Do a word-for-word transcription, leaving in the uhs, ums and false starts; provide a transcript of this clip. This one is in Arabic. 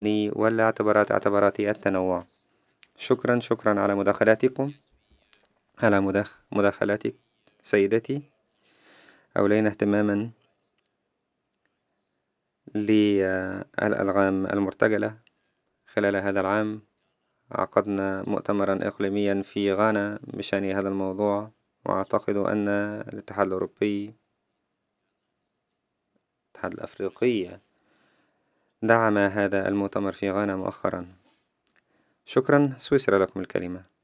ولا اعتبارات اعتبارات التنوع. شكرا شكرا على مداخلاتكم، على مداخ مداخلاتك سيدتي. أولينا اهتماما للألغام المرتجلة. خلال هذا العام عقدنا مؤتمرا إقليميا في غانا بشأن هذا الموضوع، وأعتقد أن الاتحاد الأوروبي الاتحاد الأفريقي دعم هذا المؤتمر في غانا مؤخرا. شكرا. سويسرا لكم الكلمة.